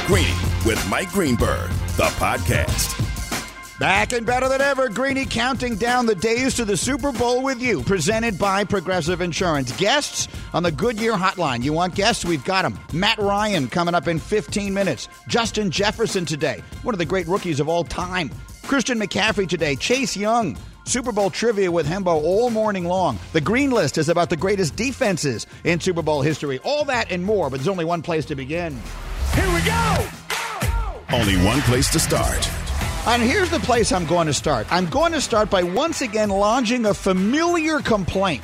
Greeny with Mike Greenberg, the podcast. Back and better than ever, Greeny counting down the days to the Super Bowl with you, presented by Progressive Insurance. Guests on the Goodyear Hotline. You want guests? We've got them. Matt Ryan coming up in 15 minutes. Justin Jefferson today, one of the great rookies of all time. Christian McCaffrey today. Chase Young. Super Bowl trivia with Hembo all morning long. The Green List is about the greatest defenses in Super Bowl history. All that and more, but there's only one place to begin. Here we go! Only one place to start. And here's the place I'm going to start. I'm going to start by once again lodging a familiar complaint.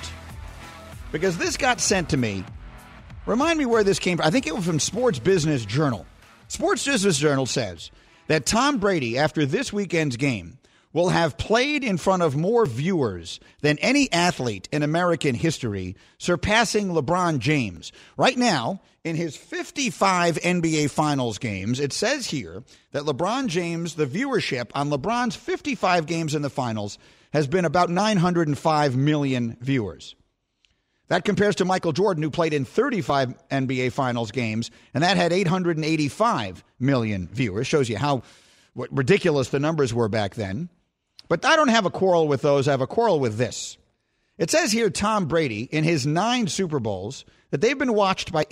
Because this got sent to me. Remind me where this came from. I think it was from Sports Business Journal. Sports Business Journal says that Tom Brady, after this weekend's game, will have played in front of more viewers than any athlete in American history, surpassing LeBron James. Right now, in his 55 NBA Finals games, it says here that LeBron James, the viewership on LeBron's 55 games in the Finals has been about 905 million viewers. That compares to Michael Jordan, who played in 35 NBA Finals games, and that had 885 million viewers. Shows you what ridiculous the numbers were back then. But I don't have a quarrel with those. I have a quarrel with this. It says here Tom Brady, in his 9 Super Bowls, that they've been watched by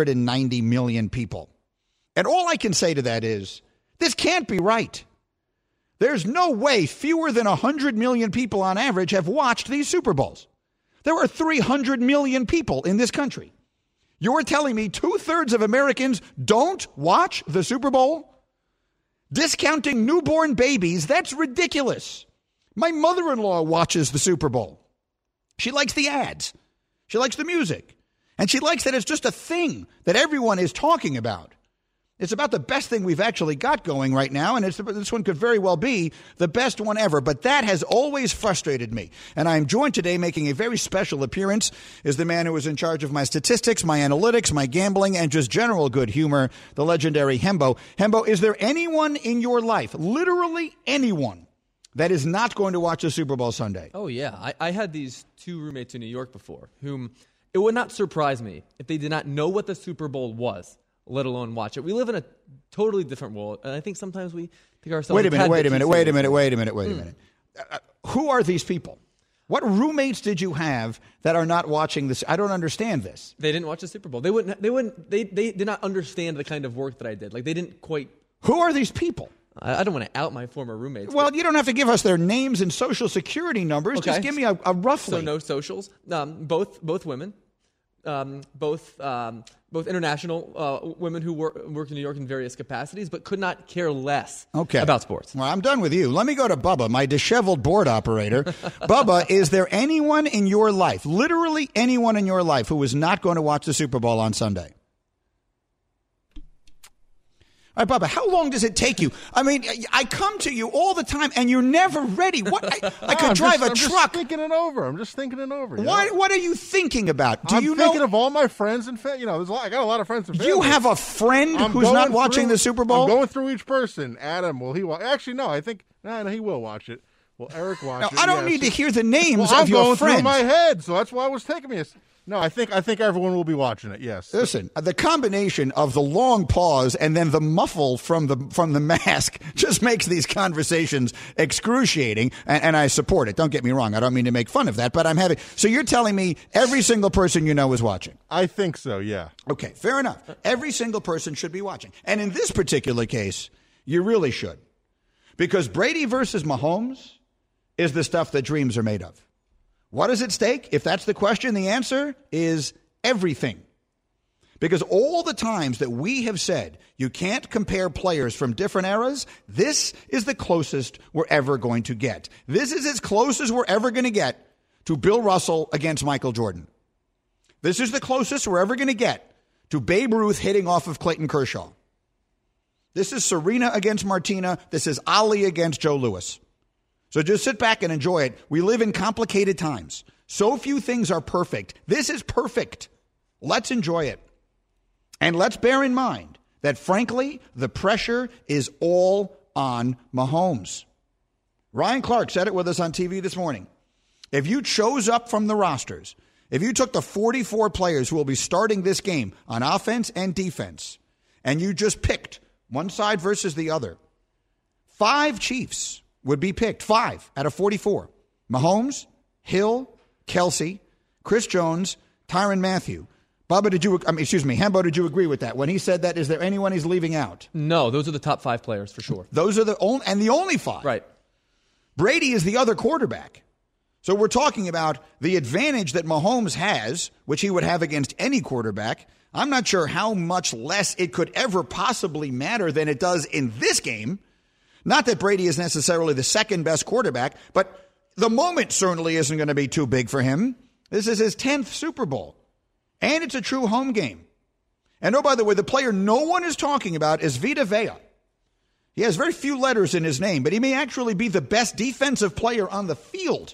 890 million people. And all I can say to that is, this can't be right. There's no way fewer than 100 million people on average have watched these Super Bowls. There are 300 million people in this country. You're telling me 2/3 of Americans don't watch the Super Bowl? Discounting newborn babies, that's ridiculous. My mother-in-law watches the Super Bowl. She likes the ads. She likes the music. And she likes that it's just a thing that everyone is talking about. It's about the best thing we've actually got going right now, and this one could very well be the best one ever. But that has always frustrated me. And I am joined today, making a very special appearance, is the man who is in charge of my statistics, my analytics, my gambling, and just general good humor, the legendary Hembo. Hembo, is there anyone in your life, literally anyone, that is not going to watch the Super Bowl Sunday? Oh, yeah. I had these 2 roommates in New York before, whom it would not surprise me if they did not know what the Super Bowl was, let alone watch it. We live in a totally different world, and I think sometimes we think ourselves... Wait a minute. Who are these people? What roommates did you have that are not watching this? I don't understand this. They didn't watch the Super Bowl. They did not understand the kind of work that I did. Like, they didn't quite... Who are these people? I don't want to out my former roommates. Well, you don't have to give us their names and social security numbers. Okay. Just give me a roughly. So no socials. Both women. Both international women who work in New York in various capacities, but could not care less about sports. Well, I'm done with you. Let me go to Bubba, my disheveled board operator. Bubba, is there anyone in your life, literally anyone in your life, who is not going to watch the Super Bowl on Sunday? All right, Bubba, how long does it take you? I mean, I come to you all the time, and you're never ready. What? I could drive a truck. I'm just thinking it over. What are you thinking about? I'm thinking of all my friends and family. I got a lot of friends and family. You have a friend who's not watching the Super Bowl? I'm going through each person. Adam, will he watch? Actually, no, I think he will watch it. Will Eric watch it? I don't need to hear the names of your friends. I'm going through my head, so that's why it was taking me. No, I think everyone will be watching it. Yes. Listen, the combination of the long pause and then the muffle from the mask just makes these conversations excruciating, and I support it. Don't get me wrong. I don't mean to make fun of that, but I'm having. So you're telling me every single person you know is watching? I think so. Yeah. Okay, fair enough. Every single person should be watching, and in this particular case, you really should, because Brady versus Mahomes is the stuff that dreams are made of. What is at stake? If that's the question, the answer is everything. Because all the times that we have said you can't compare players from different eras, this is the closest we're ever going to get. This is as close as we're ever going to get to Bill Russell against Michael Jordan. This is the closest we're ever going to get to Babe Ruth hitting off of Clayton Kershaw. This is Serena against Martina. This is Ali against Joe Louis. So just sit back and enjoy it. We live in complicated times. So few things are perfect. This is perfect. Let's enjoy it. And let's bear in mind that, frankly, the pressure is all on Mahomes. Ryan Clark said it with us on TV this morning. If you chose up from the rosters, if you took the 44 players who will be starting this game on offense and defense, and you just picked one side versus the other, 5 Chiefs would be picked, 5 out of 44. Mahomes, Hill, Kelsey, Chris Jones, Tyrann Mathieu. Hembo, did you agree with that? When he said that, is there anyone he's leaving out? No, those are the top 5 players for sure. Those are the only 5. Right. Brady is the other quarterback. So we're talking about the advantage that Mahomes has, which he would have against any quarterback. I'm not sure how much less it could ever possibly matter than it does in this game. Not that Brady is necessarily the second best quarterback, but the moment certainly isn't going to be too big for him. This is his 10th Super Bowl, and it's a true home game. And oh, by the way, the player no one is talking about is Vita Vea. He has very few letters in his name, but he may actually be the best defensive player on the field.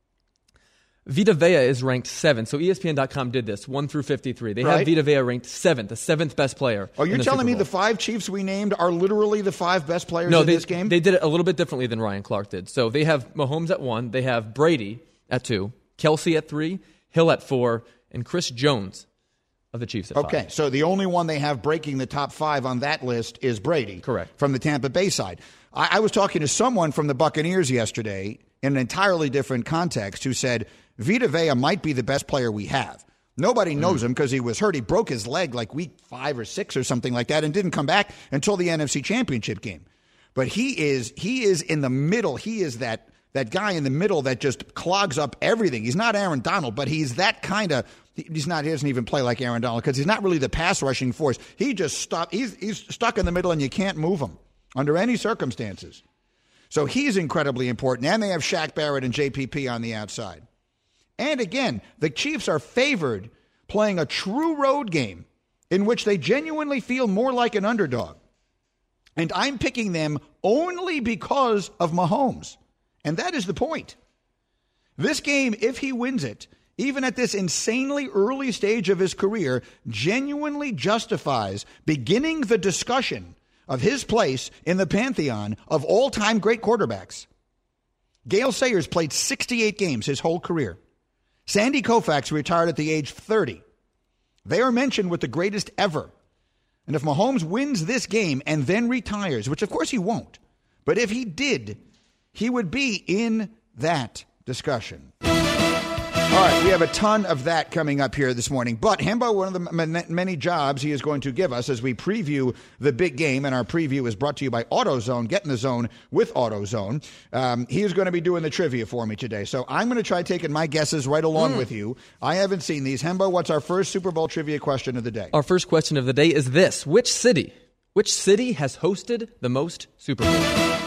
Vita Vea is ranked 7th. So ESPN.com did this, 1 through 53. They have Vita Vea ranked 7th, the 7th best player. Oh, you're telling me the 5 Chiefs we named are literally the 5 best players in this game? They did it a little bit differently than Ryan Clark did. So they have Mahomes at 1, they have Brady at 2, Kelsey at 3, Hill at 4, and Chris Jones of the Chiefs at 5. Okay, so the only one they have breaking the top 5 on that list is Brady. Correct. From the Tampa Bay side. I was talking to someone from the Buccaneers yesterday in an entirely different context who said Vita Vea might be the best player we have. Nobody knows him because he was hurt. He broke his leg like week 5 or 6 or something like that and didn't come back until the NFC Championship game. But he is in the middle. He is that guy in the middle that just clogs up everything. He's not Aaron Donald, but he's that kind of he doesn't even play like Aaron Donald because he's not really the pass rushing force. He's stuck in the middle and you can't move him under any circumstances. So he's incredibly important. And they have Shaq Barrett and JPP on the outside. And again, the Chiefs are favored playing a true road game in which they genuinely feel more like an underdog. And I'm picking them only because of Mahomes. And that is the point. This game, if he wins it, even at this insanely early stage of his career, genuinely justifies beginning the discussion of his place in the pantheon of all-time great quarterbacks. Gale Sayers played 68 games his whole career. Sandy Koufax retired at the age of 30. They are mentioned with the greatest ever. And if Mahomes wins this game and then retires, which of course he won't, but if he did, he would be in that discussion. All right, we have a ton of that coming up here this morning. But Hembo, one of the many jobs he is going to give us as we preview the big game, and our preview is brought to you by AutoZone. Get in the zone with AutoZone. He is going to be doing the trivia for me today. So I'm going to try taking my guesses right along with you. I haven't seen these. Hembo, what's our first Super Bowl trivia question of the day? Our first question of the day is this. Which city has hosted the most Super Bowls?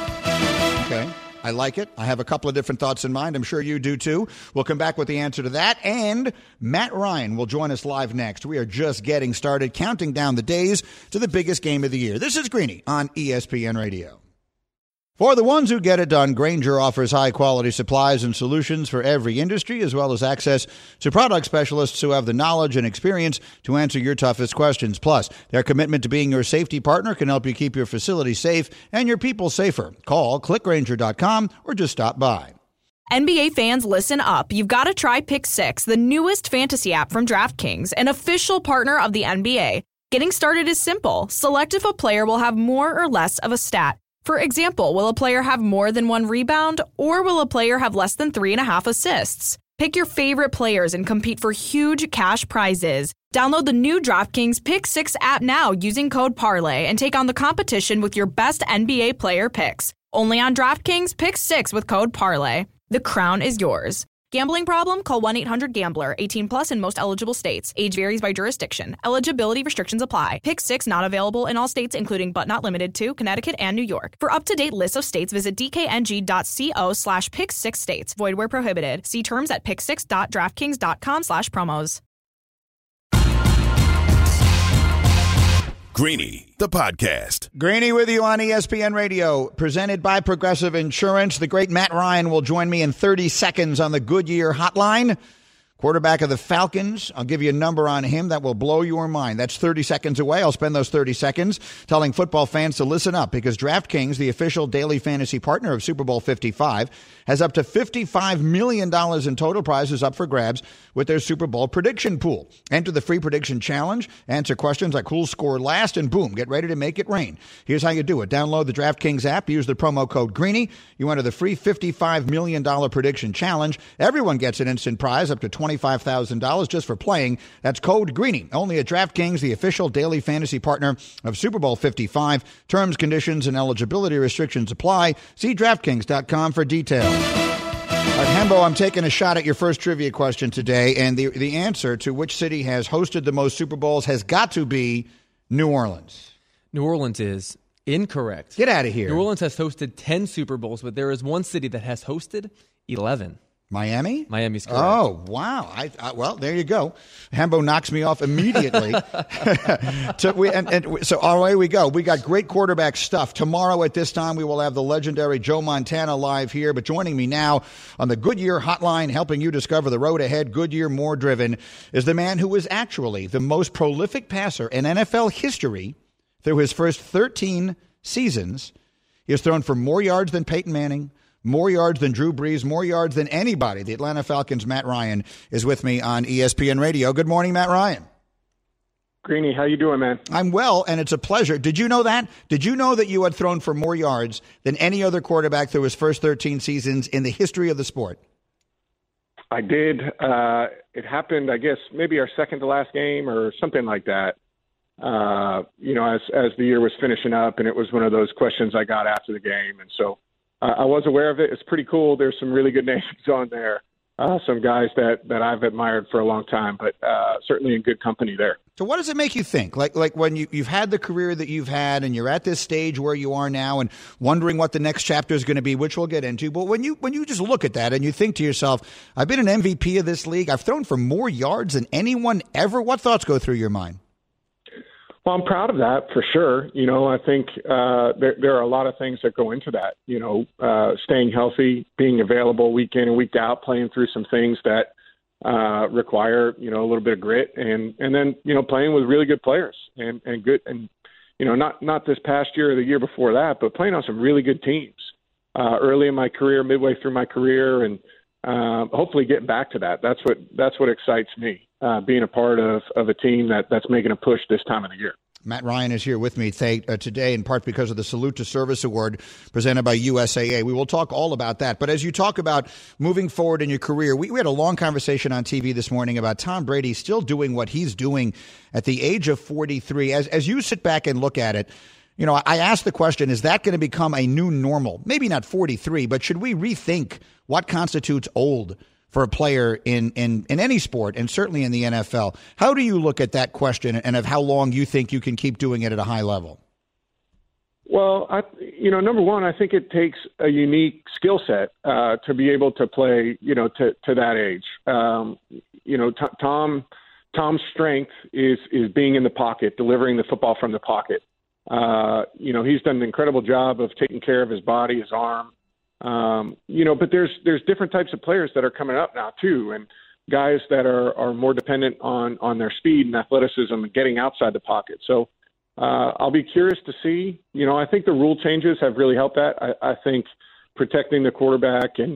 Okay. I like it. I have a couple of different thoughts in mind. I'm sure you do, too. We'll come back with the answer to that. And Matt Ryan will join us live next. We are just getting started, counting down the days to the biggest game of the year. This is Greeny on ESPN Radio. For the ones who get it done, Grainger offers high-quality supplies and solutions for every industry, as well as access to product specialists who have the knowledge and experience to answer your toughest questions. Plus, their commitment to being your safety partner can help you keep your facility safe and your people safer. Call, clickgrainger.com, or just stop by. NBA fans, listen up. You've got to try Pick 6, the newest fantasy app from DraftKings, an official partner of the NBA. Getting started is simple. Select if a player will have more or less of a stat. For example, will a player have more than 1 rebound, or will a player have less than 3.5 assists? Pick your favorite players and compete for huge cash prizes. Download the new DraftKings Pick 6 app now using code PARLAY and take on the competition with your best NBA player picks. Only on DraftKings Pick 6 with code PARLAY. The crown is yours. Gambling problem? Call 1-800-GAMBLER. 18 plus in most eligible states. Age varies by jurisdiction. Eligibility restrictions apply. Pick 6 not available in all states, including but not limited to Connecticut and New York. For up-to-date lists of states, visit dkng.co/pick6states. Void where prohibited. See terms at pick6.draftkings.com/promos. Greeny, the podcast. Greeny with you on ESPN Radio, presented by Progressive Insurance. The great Matt Ryan will join me in 30 seconds on the Goodyear hotline. quarterback of the Falcons. I'll give you a number on him that will blow your mind. That's 30 seconds away. I'll spend those 30 seconds telling football fans to listen up because DraftKings, the official daily fantasy partner of Super Bowl 55, has up to $55 million in total prizes up for grabs with their Super Bowl prediction pool. Enter the free prediction challenge, answer questions like who'll score last, and boom, get ready to make it rain. Here's how you do it. Download the DraftKings app, use the promo code Greeny. You enter the free $55 million prediction challenge. Everyone gets an instant prize up to $25,000 just for playing. That's code Greeny. Only at DraftKings, the official daily fantasy partner of Super Bowl 55. Terms, conditions, and eligibility restrictions apply. See DraftKings.com for details. All right, Hembo, I'm taking a shot at your first trivia question today, and the answer to which city has hosted the most Super Bowls has got to be New Orleans. New Orleans is incorrect. Get out of here. New Orleans has hosted 10 Super Bowls, but there is one city that has hosted 11. Miami? Miami's correct. Oh, wow. Well, there you go. Hembo knocks me off immediately. So away we go. We got great quarterback stuff. Tomorrow at this time, we will have the legendary Joe Montana live here. But joining me now on the Goodyear hotline, helping you discover the road ahead, Goodyear more driven, is the man who is actually the most prolific passer in NFL history through his first 13 seasons. He has thrown for more yards than Peyton Manning, more yards than Drew Brees, more yards than anybody. The Atlanta Falcons' Matt Ryan is with me on ESPN Radio. Good morning, Matt Ryan. Greeny, how you doing, man? I'm well, and it's a pleasure. Did you know that? Did you know that you had thrown for more yards than any other quarterback through his first 13 seasons in the history of the sport? I did. It happened, I guess, maybe our second to last game or something like that. As the year was finishing up, and it was one of those questions I got after the game, and so I was aware of it. It's pretty cool. There's some really good names on there, some guys that I've admired for a long time, but certainly in good company there. So what does it make you think? Like when you've had the career that you've had and you're at this stage where you are now and wondering what the next chapter is going to be, which we'll get into. But when you just look at that and you think to yourself, I've been an MVP of this league. I've thrown for more yards than anyone ever. What thoughts go through your mind? Well, I'm proud of that for sure. I think there are a lot of things that go into that. Staying healthy, being available week in and week out, playing through some things that require a little bit of grit, and then playing with really good players and good and not this past year or the year before that, but playing on some really good teams early in my career, midway through my career, and hopefully getting back to that. That's what excites me. Being a part of a team that's making a push this time of the year. Matt Ryan is here with me today in part because of the Salute to Service Award presented by USAA. We will talk all about that. But as you talk about moving forward in your career, we had a long conversation on TV this morning about Tom Brady still doing what he's doing at the age of 43. As you sit back and look at it, I asked the question, is that going to become a new normal? Maybe not 43, but should we rethink what constitutes old for a player in any sport, and certainly in the NFL? How do you look at that question and of how long you think you can keep doing it at a high level? Well, number one, I think it takes a unique skill set to be able to play, to that age. Tom's strength is being in the pocket, delivering the football from the pocket. He's done an incredible job of taking care of his body, his arm. But there's different types of players that are coming up now too, and guys that are more dependent on their speed and athleticism and getting outside the pocket. So I'll be curious to see. I think the rule changes have really helped that. I think protecting the quarterback and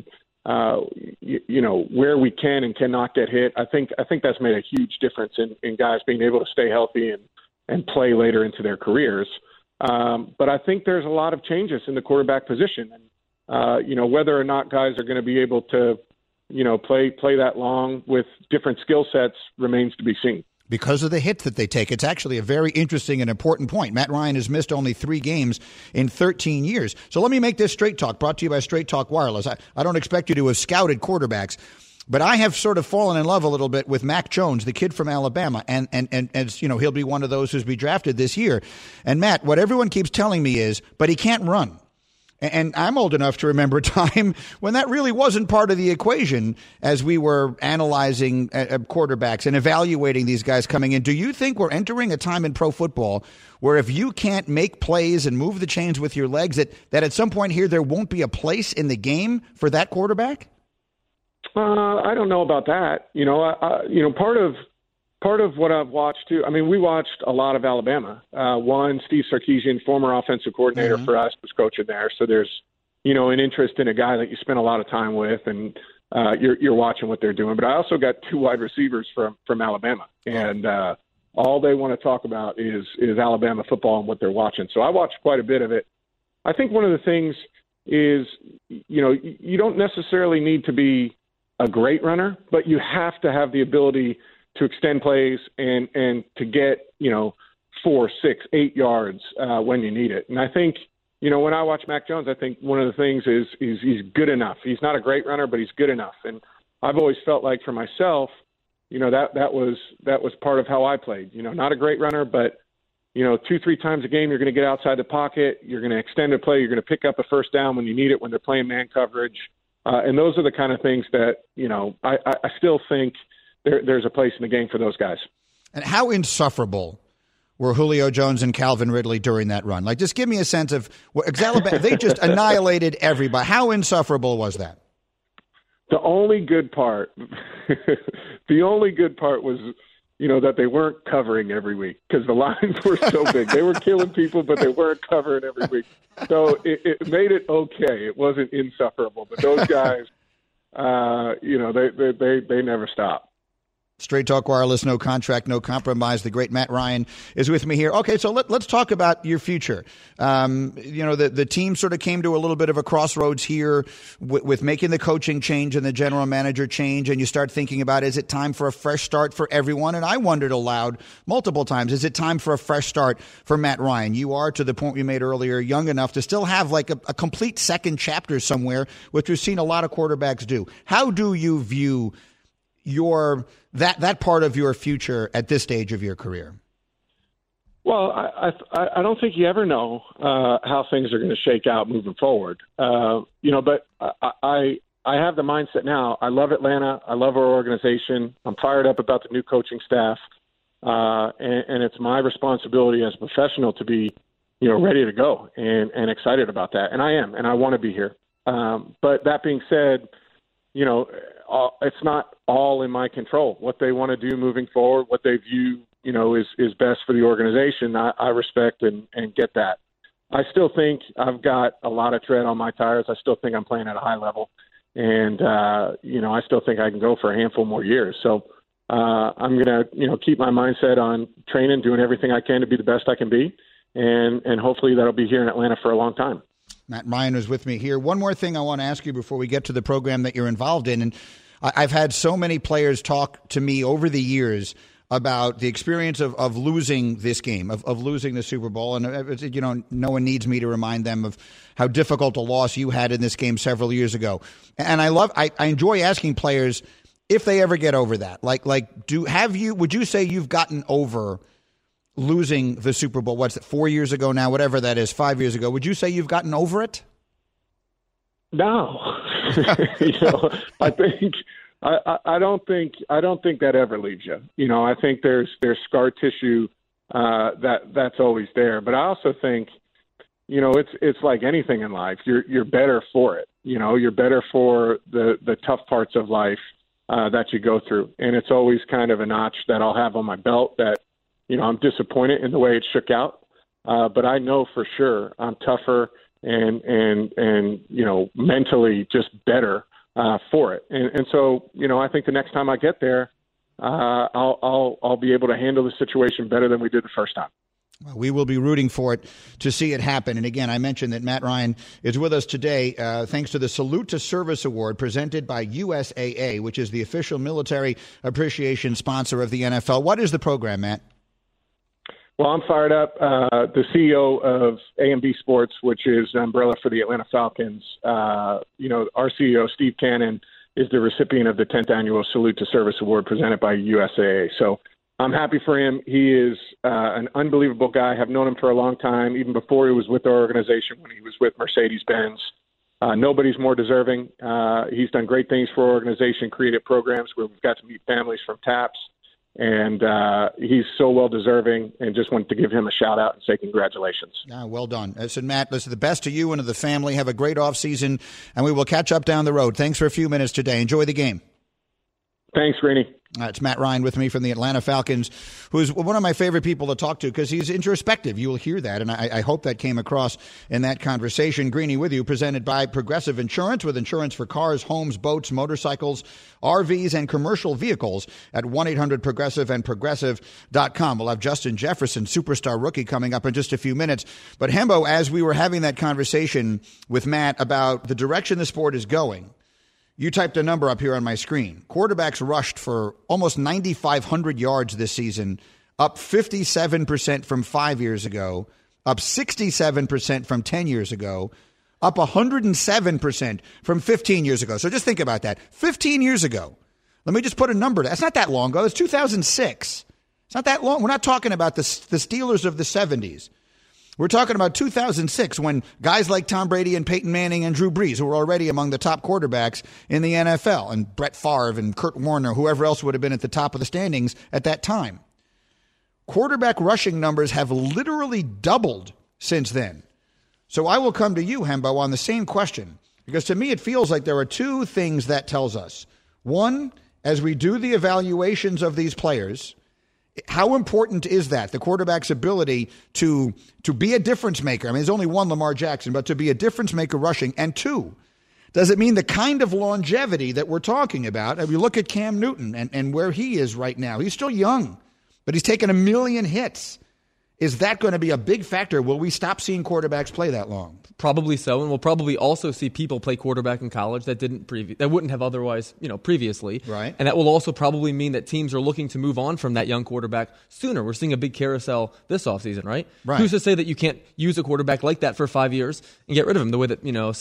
where we can and cannot get hit. I think that's made a huge difference in guys being able to stay healthy and play later into their careers. But I think there's a lot of changes in the quarterback position. And whether or not guys are going to be able to, play that long with different skill sets remains to be seen. Because of the hits that they take. It's actually a very interesting and important point. Matt Ryan has missed only 3 games in 13 years. So let me make this Straight Talk, brought to you by Straight Talk Wireless. I don't expect you to have scouted quarterbacks, but I have sort of fallen in love a little bit with Mac Jones, the kid from Alabama, and he'll be one of those who's be drafted this year. And Matt, what everyone keeps telling me is, but he can't run. And I'm old enough to remember a time when that really wasn't part of the equation as we were analyzing quarterbacks and evaluating these guys coming in. Do you think we're entering a time in pro football where if you can't make plays and move the chains with your legs, that at some point here there won't be a place in the game for that quarterback? I don't know about that. Part of what I've watched too. I mean, we watched a lot of Alabama. Steve Sarkisian, former offensive coordinator for us, was coaching there. So there's, an interest in a guy that you spend a lot of time with, and you're watching what they're doing. But I also got 2 wide receivers from Alabama, and all they want to talk about is Alabama football and what they're watching. So I watched quite a bit of it. I think one of the things is, you don't necessarily need to be a great runner, but you have to have the ability to extend plays and to get, 4, 6, 8 yards when you need it. And I think, when I watch Mac Jones, I think one of the things is he's good enough. He's not a great runner, but he's good enough. And I've always felt like for myself, that was part of how I played. Not a great runner, but 2-3 times a game, you're going to get outside the pocket. You're going to extend a play. You're going to pick up a first down when you need it, when they're playing man coverage. And those are the kind of things that, I still think there's a place in the game for those guys. And how insufferable were Julio Jones and Calvin Ridley during that run? Like, just give me a sense of Alabama. They just annihilated everybody. How insufferable was that? The only good part was, that they weren't covering every week because the lines were so big. They were killing people, but they weren't covering every week. So it made it okay. It wasn't insufferable. But those guys, they never stop. Straight Talk Wireless, no contract, no compromise. The great Matt Ryan is with me here. Okay, so let's talk about your future. The team sort of came to a little bit of a crossroads here with making the coaching change and the general manager change, and you start thinking about, is it time for a fresh start for everyone? And I wondered aloud multiple times, is it time for a fresh start for Matt Ryan? You are, to the point we made earlier, young enough to still have like a complete second chapter somewhere, which we've seen a lot of quarterbacks do. How do you view that part of your future at this stage of your career? Well, I don't think you ever know how things are going to shake out moving forward. But I have the mindset now. I love Atlanta. I love our organization. I'm fired up about the new coaching staff, and it's my responsibility as a professional to be, ready to go and excited about that. And I am, and I want to be here. But that being said, it's not all in my control. What they want to do moving forward, what they view, is best for the organization. I respect and get that. I still think I've got a lot of tread on my tires. I still think I'm playing at a high level, and I still think I can go for a handful more years. So I'm gonna, keep my mindset on training, doing everything I can to be the best I can be, and hopefully that'll be here in Atlanta for a long time. Matt Ryan is with me here. One more thing I want to ask you before we get to the program that you're involved in. And I've had so many players talk to me over the years about the experience of losing this game, of losing the Super Bowl. And, no one needs me to remind them of how difficult a loss you had in this game several years ago. And I enjoy asking players if they ever get over that. Would you say you've gotten over losing the Super Bowl? What's it, 4 years ago now, whatever that is, 5 years ago? Would you say you've gotten over it? No. I think I don't think that ever leaves you. I think there's scar tissue that's always there. But I also think, it's like anything in life. You're better for it. You're better for the tough parts of life that you go through. And it's always kind of a notch that I'll have on my belt that, I'm disappointed in the way it shook out, but I know for sure I'm tougher and mentally just better for it. And so, I think the next time I get there, I'll be able to handle the situation better than we did the first time. Well, we will be rooting for it to see it happen. And again, I mentioned that Matt Ryan is with us today thanks to the Salute to Service Award presented by USAA, which is the official military appreciation sponsor of the NFL. What is the program, Matt? Well, I'm fired up. The CEO of A&B Sports, which is an umbrella for the Atlanta Falcons, our CEO, Steve Cannon, is the recipient of the 10th Annual Salute to Service Award presented by USAA. So I'm happy for him. He is an unbelievable guy. I've known him for a long time, even before he was with our organization, when he was with Mercedes-Benz. Nobody's more deserving. He's done great things for our organization, created programs where we've got to meet families from TAPS. And he's so well deserving, and just wanted to give him a shout out and say congratulations. Well done. Listen, Matt, the best to you and to the family. Have a great offseason, and we will catch up down the road. Thanks for a few minutes today. Enjoy the game. Thanks, Greeny. It's Matt Ryan with me from the Atlanta Falcons, who's one of my favorite people to talk to because he's introspective. You will hear that, and I hope that came across in that conversation. Greeny with you, presented by Progressive Insurance, with insurance for cars, homes, boats, motorcycles, RVs, and commercial vehicles at 1-800-PROGRESSIVE and Progressive.com. We'll have Justin Jefferson, superstar rookie, coming up in just a few minutes. But Hembo, as we were having that conversation with Matt about the direction the sport is going, you typed a number up here on my screen. Quarterbacks rushed for almost 9,500 yards this season, up 57% from 5 years ago, up 67% from 10 years ago, up 107% from 15 years ago. So just think about that. 15 years ago. Let me just put a number. That's not that long ago. It's 2006. It's not that long. We're not talking about the Steelers of the 70s. We're talking about 2006 when guys like Tom Brady and Peyton Manning and Drew Brees, who were already among the top quarterbacks in the NFL, and Brett Favre and Kurt Warner, whoever else would have been at the top of the standings at that time. Quarterback rushing numbers have literally doubled since then. So I will come to you, Hembo, on the same question, because to me it feels like there are two things that tells us. One, as we do the evaluations of these players, how important is that, the quarterback's ability to be a difference maker? I mean, there's only one Lamar Jackson, but to be a difference maker rushing. And two, does it mean the kind of longevity that we're talking about? If you look at Cam Newton and where he is right now, he's still young, but he's taken 1 million hits. Is that going to be a big factor? Will we stop seeing quarterbacks play that long? Probably so, and we'll probably also see people play quarterback in college that wouldn't have otherwise, previously. Right. And that will also probably mean that teams are looking to move on from that young quarterback sooner. We're seeing a big carousel this offseason, right? Right. Who's to say that you can't use a quarterback like that for 5 years and get rid of him the way that,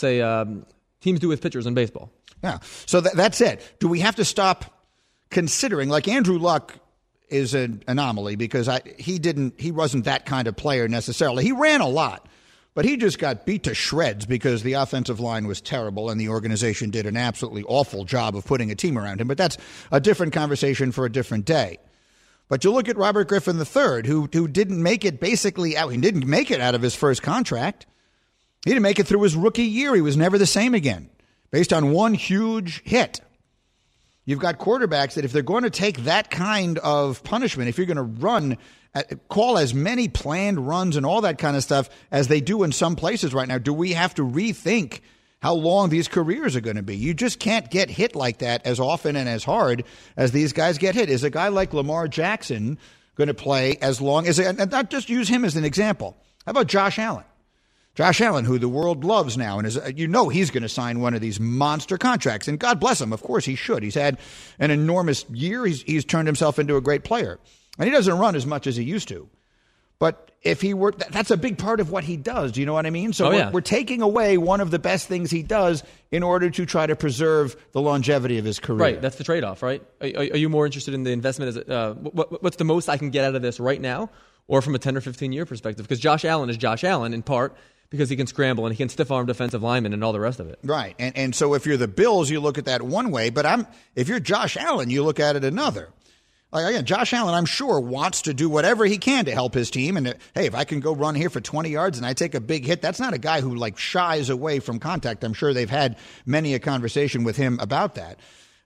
teams do with pitchers in baseball? Yeah. So that's it. Do we have to stop considering, like Andrew Luck is an anomaly because he wasn't that kind of player necessarily. He ran a lot, but he just got beat to shreds because the offensive line was terrible and the organization did an absolutely awful job of putting a team around him. But that's a different conversation for a different day. But you look at Robert Griffin III, who didn't make it basically out. He didn't make it out of his first contract. He didn't make it through his rookie year. He was never the same again based on one huge hit. You've got quarterbacks that if they're going to take that kind of punishment, if you're going to call as many planned runs and all that kind of stuff as they do in some places right now, do we have to rethink how long these careers are going to be? You just can't get hit like that as often and as hard as these guys get hit. Is a guy like Lamar Jackson going to play as long as, and not just use him as an example. How about Josh Allen? Josh Allen, who the world loves now, and he's going to sign one of these monster contracts, and God bless him. Of course he should. He's had an enormous year. He's turned himself into a great player, and he doesn't run as much as he used to. But if he were, that's a big part of what he does. Do you know what I mean? So we're taking away one of the best things he does in order to try to preserve the longevity of his career. Right. That's the trade-off, right? Are you more interested in the investment as what's the most I can get out of this right now, or from a 10 or 15-year perspective? Because Josh Allen is Josh Allen in part because he can scramble and he can stiff-arm defensive linemen and all the rest of it. Right. And so if you're the Bills, you look at that one way. But if you're Josh Allen, you look at it another. Like, again, Josh Allen, I'm sure, wants to do whatever he can to help his team. And, hey, if I can go run here for 20 yards and I take a big hit, that's not a guy who, shies away from contact. I'm sure they've had many a conversation with him about that.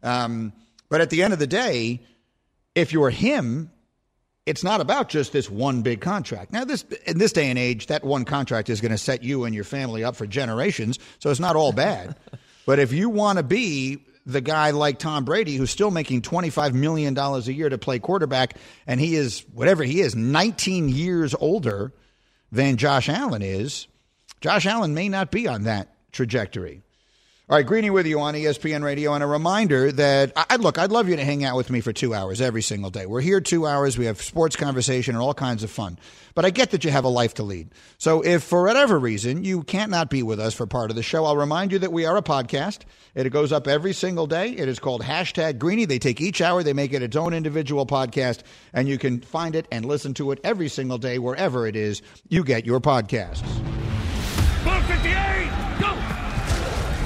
But at the end of the day, if you're him, it's not about just this one big contract. Now, in this day and age, that one contract is going to set you and your family up for generations, so it's not all bad. But if you want to be the guy like Tom Brady, who's still making $25 million a year to play quarterback, and he is, whatever he is, 19 years older than Josh Allen is, Josh Allen may not be on that trajectory. All right, Greeny with you on ESPN Radio, and a reminder that, I'd love you to hang out with me for 2 hours every single day. We're here 2 hours. We have sports conversation and all kinds of fun. But I get that you have a life to lead. So if for whatever reason you can't not be with us for part of the show, I'll remind you that we are a podcast. It goes up every single day. It is called #Greeny. They take each hour, they make it its own individual podcast, and you can find it and listen to it every single day wherever it is you get your podcasts. 58, go!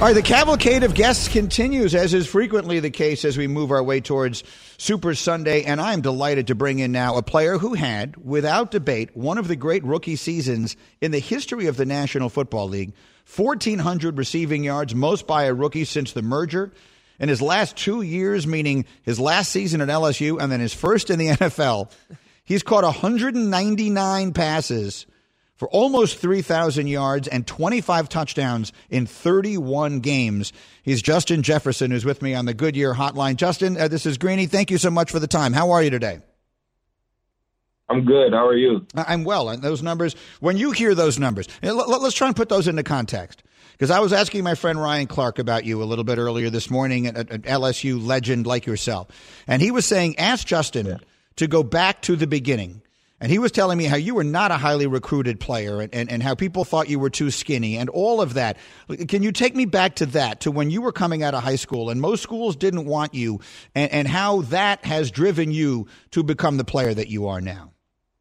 All right, the cavalcade of guests continues, as is frequently the case as we move our way towards Super Sunday, and I'm delighted to bring in now a player who had, without debate, one of the great rookie seasons in the history of the National Football League. 1,400 receiving yards, most by a rookie since the merger. In his last 2 years, meaning his last season at LSU and then his first in the NFL, he's caught 199 passes for almost 3,000 yards and 25 touchdowns in 31 games. He's Justin Jefferson, who's with me on the Goodyear Hotline. Justin, this is Greeny. Thank you so much for the time. How are you today? I'm good. How are you? I'm well. And those numbers, when you hear those numbers, let's try and put those into context. Because I was asking my friend Ryan Clark about you a little bit earlier this morning, an LSU legend like yourself. And he was saying, ask Justin to go back to the beginning. And he was telling me how you were not a highly recruited player and how people thought you were too skinny and all of that. Can you take me back to that, to when you were coming out of high school and most schools didn't want you, and how that has driven you to become the player that you are now?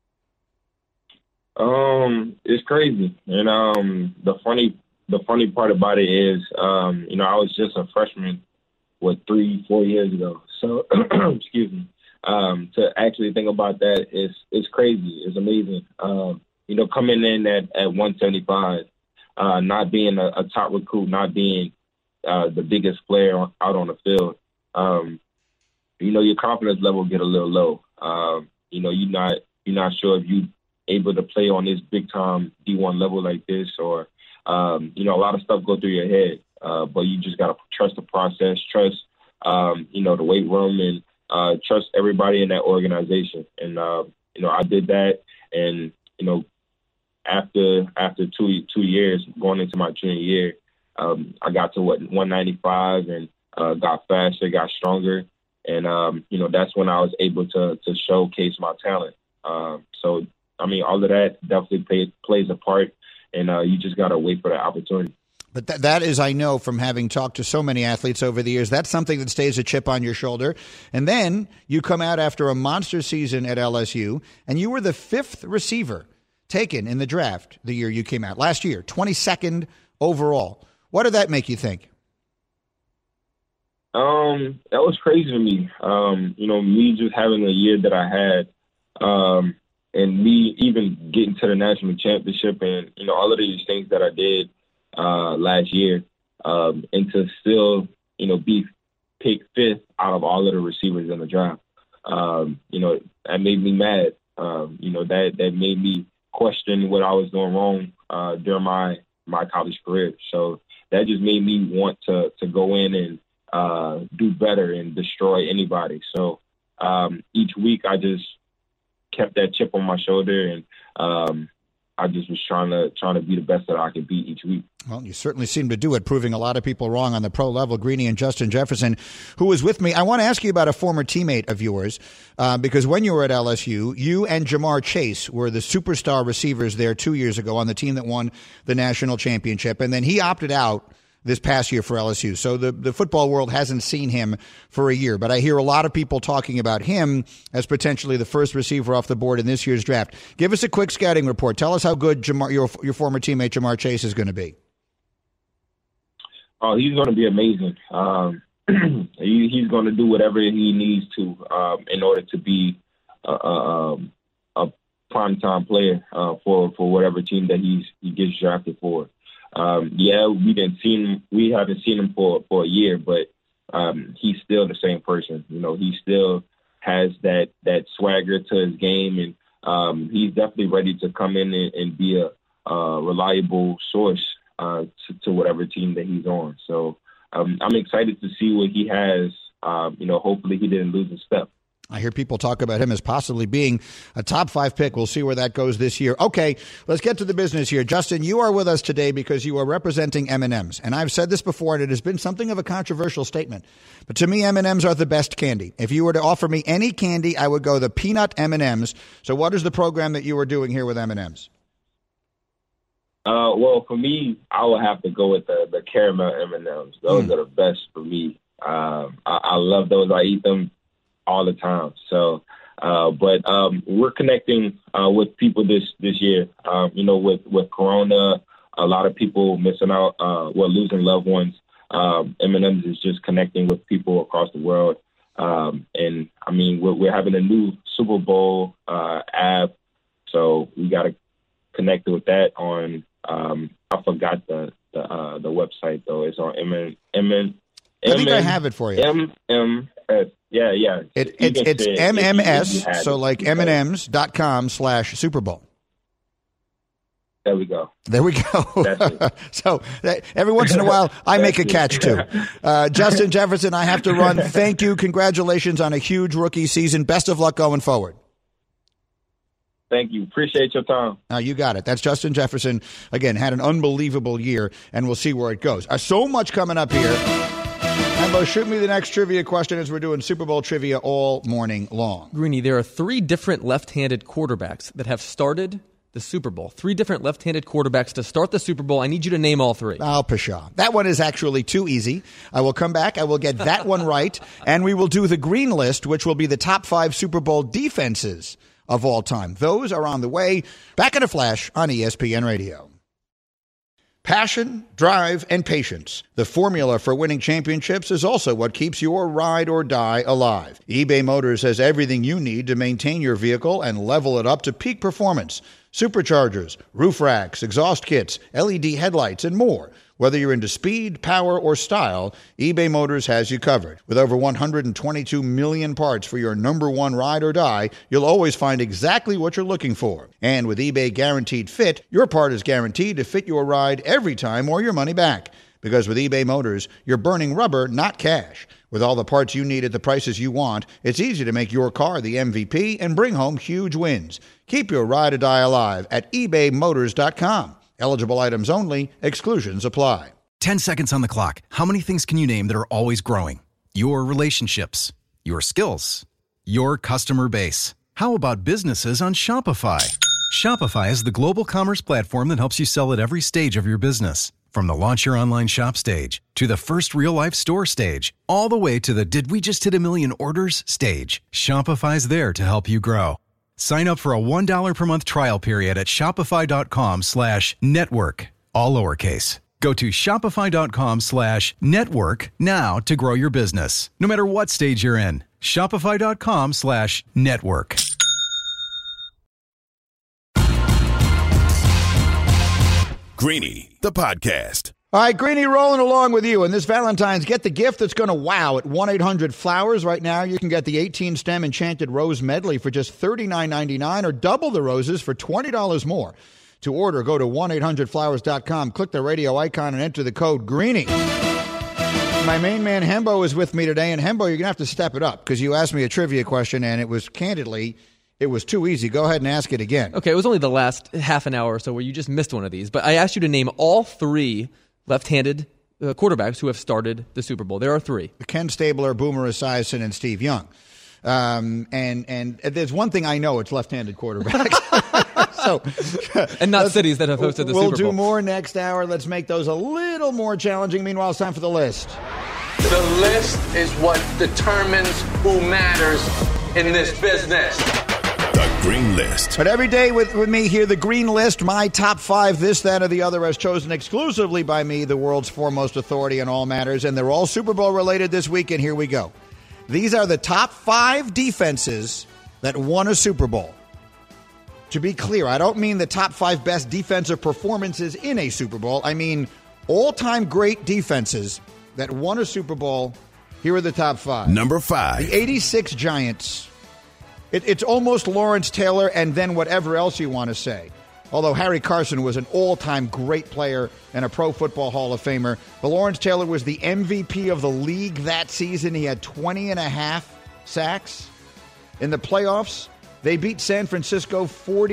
It's crazy. And the funny part about it is, I was just a freshman, 3-4 years ago. So, excuse me. To actually think about that is crazy. It's amazing. Coming in at 175, not being a top recruit, not being the biggest player out on the field, your confidence level get a little low. You're not sure if you able to play on this big time D1 level like this, or a lot of stuff go through your head. But you just gotta trust the process, trust the weight room, and trust everybody in that organization. And, I did that. And, after 2 years going into my junior year, I got to 195 and got faster, got stronger. And, that's when I was able to showcase my talent. So, all of that definitely plays a part, and you just got to wait for that opportunity. But that is, I know from having talked to so many athletes over the years, that's something that stays a chip on your shoulder. And then you come out after a monster season at LSU, and you were the 5th receiver taken in the draft the year you came out. Last year, 22nd overall. What did that make you think? That was crazy to me. Me just having a year that I had, and me even getting to the national championship and, all of these things that I did last year, and to still, be picked 5th out of all of the receivers in the draft. That made me mad. That made me question what I was doing wrong during my college career. So that just made me want to go in and do better and destroy anybody. So each week I just kept that chip on my shoulder, and I just was trying to be the best that I could be each week. Well, you certainly seem to do it, proving a lot of people wrong on the pro level. Greeny and Justin Jefferson, who was with me. I want to ask you about a former teammate of yours, because when you were at LSU, you and Jamar Chase were the superstar receivers there 2 years ago on the team that won the national championship, and then he opted out this past year for LSU. So the football world hasn't seen him for a year, but I hear a lot of people talking about him as potentially the first receiver off the board in this year's draft. Give us a quick scouting report. Tell us how good your former teammate Jamar Chase is going to be. Oh, he's going to be amazing. He's going to do whatever he needs to in order to be a primetime player for whatever team that he gets drafted for. We haven't seen him for a year, but he's still the same person. He still has that swagger to his game, and he's definitely ready to come in and be a reliable source to whatever team that he's on. So I'm excited to see what he has. Hopefully he didn't lose a step. I hear people talk about him as possibly being a top 5 pick. We'll see where that goes this year. Okay, let's get to the business here. Justin, you are with us today because you are representing M&Ms. And I've said this before, and it has been something of a controversial statement. But to me, M&Ms are the best candy. If you were to offer me any candy, I would go the peanut M&Ms. So what is the program that you are doing here with M&Ms? Well, for me, I would have to go with the caramel M&Ms. Those are the best for me. I love those. I eat them all the time. So, but we're connecting with people this year. With Corona, a lot of people missing out, losing loved ones. M&M's is just connecting with people across the world. And I mean, we're having a new Super Bowl app, so we got to connect with that on. I forgot the website though. It's on I think I have it for you. MMS. Yeah. It's MMS. So like M&Ms.com/Super Bowl. There we go. So every once in a while, I make a catch, too. Justin Jefferson, I have to run. Thank you. Congratulations on a huge rookie season. Best of luck going forward. Thank you. Appreciate your time. You got it. That's Justin Jefferson. Again, had an unbelievable year, and we'll see where it goes. So much coming up here. Hembo, shoot me the next trivia question as we're doing Super Bowl trivia all morning long. Greeny, there are 3 different left-handed quarterbacks that have started the Super Bowl. 3 different left-handed quarterbacks to start the Super Bowl. I need you to name all 3. Pshaw. That one is actually too easy. I will come back. I will get that one right. And we will do the green list, which will be the top 5 Super Bowl defenses of all time. Those are on the way. Back in a flash on ESPN Radio. Passion, drive, and patience. The formula for winning championships is also what keeps your ride or die alive. eBay Motors has everything you need to maintain your vehicle and level it up to peak performance. Superchargers, roof racks, exhaust kits, LED headlights, and more. Whether you're into speed, power, or style, eBay Motors has you covered. With over 122 million parts for your number one ride or die, you'll always find exactly what you're looking for. And with eBay Guaranteed Fit, your part is guaranteed to fit your ride every time or your money back. Because with eBay Motors, you're burning rubber, not cash. With all the parts you need at the prices you want, it's easy to make your car the MVP and bring home huge wins. Keep your ride or die alive at ebaymotors.com. Eligible items only. Exclusions apply. 10 seconds on the clock. How many things can you name that are always growing? Your relationships, your skills, your customer base. How about businesses on Shopify? Shopify is the global commerce platform that helps you sell at every stage of your business. From the launch your online shop stage, to the first real-life store stage, all the way to the did we just hit 1 million orders stage. Shopify's there to help you grow. Sign up for a $1 per month trial period at shopify.com/network, all lowercase. Go to shopify.com/network now to grow your business, no matter what stage you're in. Shopify.com/network. Greeny, the podcast. All right, Greeny, rolling along with you. And this Valentine's, get the gift that's going to wow at 1-800-Flowers. Right now, you can get the 18-stem Enchanted Rose Medley for just $39.99 or double the roses for $20 more. To order, go to 1-800-Flowers.com, click the radio icon, and enter the code GREENY. My main man, Hembo, is with me today. And, Hembo, you're going to have to step it up because you asked me a trivia question, and it was candidly... it was too easy. Go ahead and ask it again. Okay, it was only the last half an hour or so where you just missed one of these. But I asked you to name all 3 left-handed quarterbacks who have started the Super Bowl. There are 3. Ken Stabler, Boomer Esiason, and Steve Young. And there's one thing I know, it's left-handed quarterbacks. And not cities that have hosted the Super Bowl. We'll do more next hour. Let's make those a little more challenging. Meanwhile, it's time for the list. The list is what determines who matters in this business. The Green List. But every day with me here, the Green List, my top 5, this, that, or the other, as chosen exclusively by me, the world's foremost authority on all matters. And they're all Super Bowl related this week, and here we go. These are the top 5 defenses that won a Super Bowl. To be clear, I don't mean the top 5 best defensive performances in a Super Bowl. I mean all-time great defenses that won a Super Bowl. Here are the top 5. Number 5. The 86 Giants. It's almost Lawrence Taylor and then whatever else you want to say. Although Harry Carson was an all-time great player and a Pro Football Hall of Famer. But Lawrence Taylor was the MVP of the league that season. He had 20.5 sacks. In the playoffs, they beat San Francisco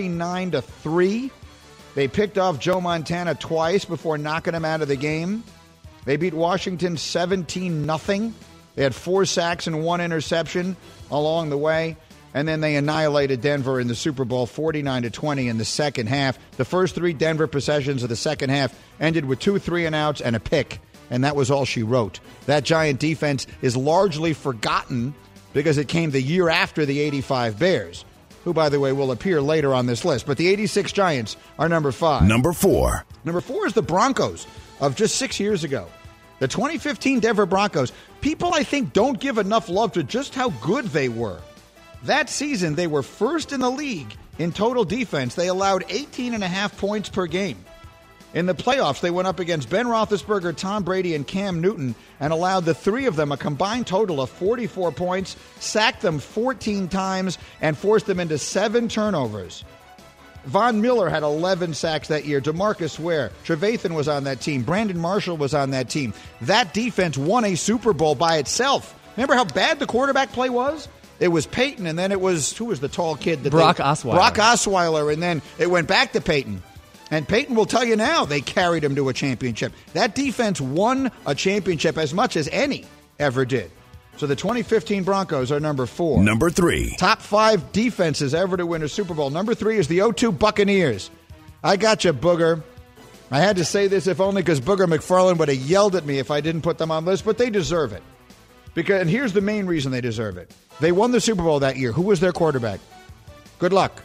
49-3. They picked off Joe Montana twice before knocking him out of the game. They beat Washington 17-0. They had 4 sacks and 1 interception along the way. And then they annihilated Denver in the Super Bowl 49-20 in the second half. The first 3 Denver possessions of the second half ended with 2 3-and-outs and a pick. And that was all she wrote. That Giant defense is largely forgotten because it came the year after the 85 Bears, who, by the way, will appear later on this list. But the 86 Giants are number 5. Number 4. Number 4 is the Broncos of just 6 years ago. The 2015 Denver Broncos, people I think don't give enough love to just how good they were. That season, they were first in the league in total defense. They allowed 18.5 points per game. In the playoffs, they went up against Ben Roethlisberger, Tom Brady, and Cam Newton and allowed the three of them a combined total of 44 points, sacked them 14 times, and forced them into 7 turnovers. Von Miller had 11 sacks that year. DeMarcus Ware, Trevathan was on that team. Brandon Marshall was on that team. That defense won a Super Bowl by itself. Remember how bad the quarterback play was? It was Peyton, and then it was, who was the tall kid? Brock Osweiler. Brock Osweiler, and then it went back to Peyton. And Peyton will tell you now they carried him to a championship. That defense won a championship as much as any ever did. So the 2015 Broncos are number 4. Number 3. Top 5 defenses ever to win a Super Bowl. Number 3 is the 02 Buccaneers. I got you, Booger. I had to say this if only because Booger McFarland would have yelled at me if I didn't put them on the list, but they deserve it. And here's the main reason they deserve it. They won the Super Bowl that year. Who was their quarterback? Good luck.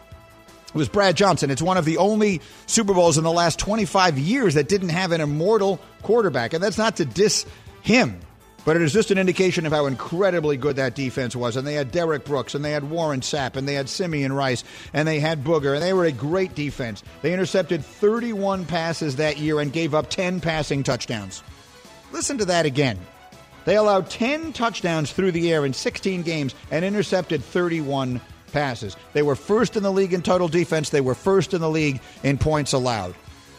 It was Brad Johnson. It's one of the only Super Bowls in the last 25 years that didn't have an immortal quarterback. And that's not to diss him, but it is just an indication of how incredibly good that defense was. And they had Derek Brooks, and they had Warren Sapp, and they had Simeon Rice, and they had Booger, and they were a great defense. They intercepted 31 passes that year and gave up 10 passing touchdowns. Listen to that again. They allowed 10 touchdowns through the air in 16 games and intercepted 31 passes. They were first in the league in total defense. They were first in the league in points allowed.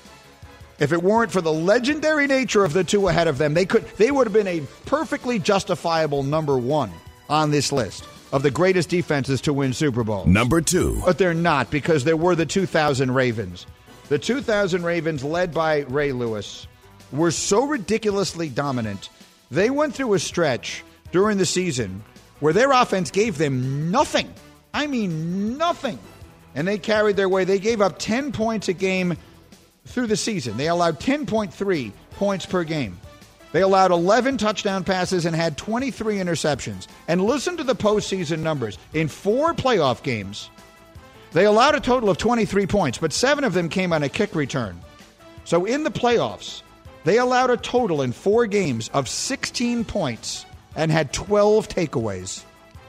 If it weren't for the legendary nature of the two ahead of them, they would have been a perfectly justifiable number 1 on this list of the greatest defenses to win Super Bowls. Number 2. But they're not, because there were the 2000 Ravens. The 2000 Ravens, led by Ray Lewis, were so ridiculously dominant. They went through a stretch during the season where their offense gave them nothing. I mean, nothing. And they carried their way. They gave up 10 points a game through the season. They allowed 10.3 points per game. They allowed 11 touchdown passes and had 23 interceptions. And listen to the postseason numbers. In 4 playoff games, they allowed a total of 23 points, but 7 of them came on a kick return. So in the playoffs, they allowed a total in 4 games of 16 points and had 12 takeaways.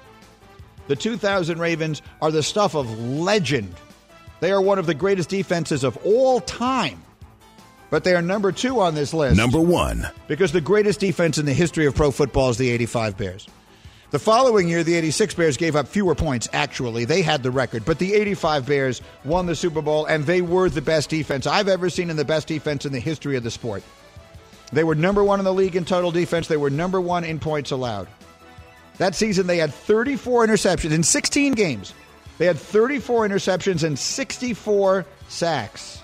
The 2000 Ravens are the stuff of legend. They are one of the greatest defenses of all time. But they are number 2 on this list. Number 1. Because the greatest defense in the history of pro football is the 85 Bears. The following year, the 86 Bears gave up fewer points, actually. They had the record. But the 85 Bears won the Super Bowl, and they were the best defense I've ever seen and the best defense in the history of the sport. They were number 1 in the league in total defense. They were number 1 in points allowed. That season, they had 34 interceptions in 16 games. They had 34 interceptions and 64 sacks.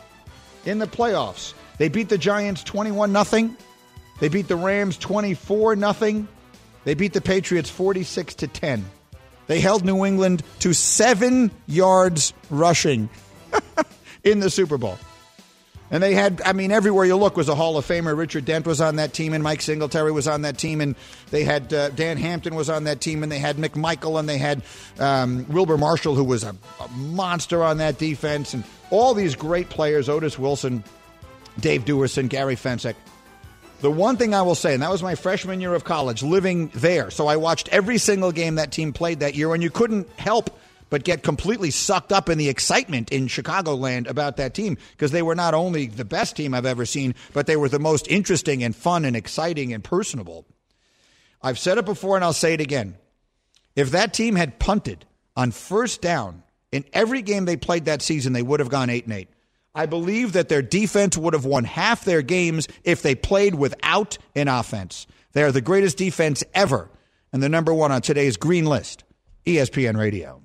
In the playoffs, they beat the Giants 21-0. They beat the Rams 24-0. They beat the Patriots 46-10. They held New England to 7 yards rushing in the Super Bowl. And they had, everywhere you look was a Hall of Famer. Richard Dent was on that team, and Mike Singletary was on that team, and they had Dan Hampton was on that team, and they had McMichael, and they had Wilbur Marshall, who was a monster on that defense, and all these great players, Otis Wilson, Dave Duerson, Gary Fensick. The one thing I will say, and that was my freshman year of college, living there, so I watched every single game that team played that year, and you couldn't help but get completely sucked up in the excitement in Chicagoland about that team, because they were not only the best team I've ever seen, but they were the most interesting and fun and exciting and personable. I've said it before and I'll say it again. If that team had punted on first down in every game they played that season, they would have gone 8-8. I believe that their defense would have won half their games if they played without an offense. They are the greatest defense ever, and the number 1 on today's Green List, ESPN Radio.